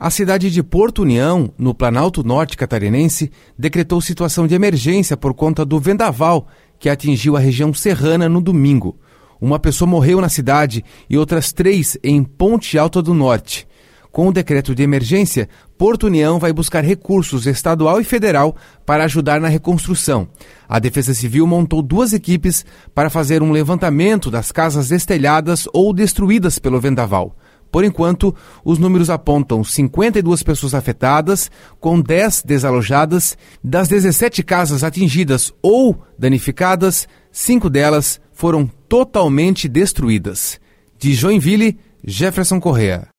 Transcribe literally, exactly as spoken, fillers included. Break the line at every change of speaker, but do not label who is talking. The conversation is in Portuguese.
A cidade de Porto União, no Planalto Norte catarinense, decretou situação de emergência por conta do vendaval que atingiu a região serrana no domingo. Uma pessoa morreu na cidade e outras três em Ponte Alta do Norte. Com o decreto de emergência, Porto União vai buscar recursos estadual e federal para ajudar na reconstrução. A Defesa Civil montou duas equipes para fazer um levantamento das casas destelhadas ou destruídas pelo vendaval. Por enquanto, os números apontam cinquenta e duas pessoas afetadas, com dez desalojadas. Das dezessete casas atingidas ou danificadas, cinco delas foram totalmente destruídas. De Joinville, Jefferson Correa.